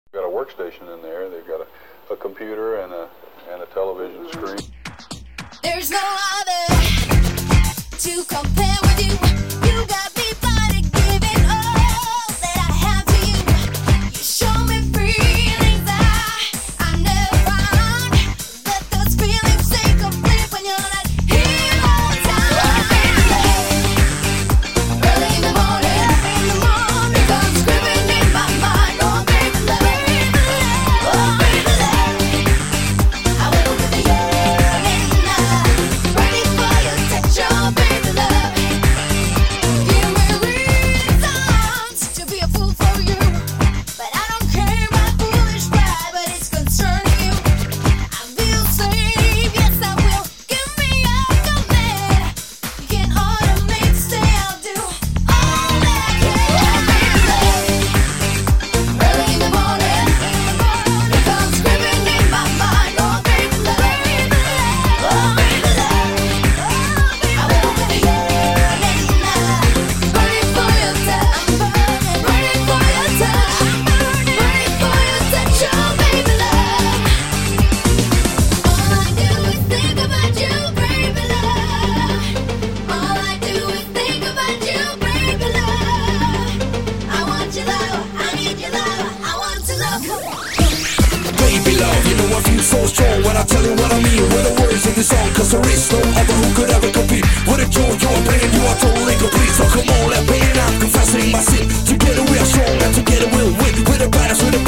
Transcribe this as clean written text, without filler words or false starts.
Got a workstation in there. They've got a computer and a television screen. There's no other to compare with you. You got me body giving all that I have to you. You show me feelings I never found. Let those feelings take a flip when you're not here all the time. Early in the morning, comes screaming in my mind. Oh baby love, oh baby love. I will with the yearning, ready for your touch, oh baby love. Give me reasons to be a fool for you, but I don't care about foolish pride, but it's concerning you. I feel safe, yes I will. Give me your command. You can order me to stay, I'll do all that I can. Early in the morning, it comes screaming in my mind. Oh baby love, oh baby love, I will with the yearning, burning for your touch, burning for your touch, burning for your touch, oh baby love. All I do is think about you, baby love. All I do is think about you, baby love. I want your love, I need your love, I want to love you. Baby love, you know I feel so strong when I tell you what I mean with the words in this song, cause there is no other who could ever compete with the joy you're playing. You are totally complete, so come on, let me in. I'm confessing my sin. Together we are strong and together we'll win. With the baddest, with the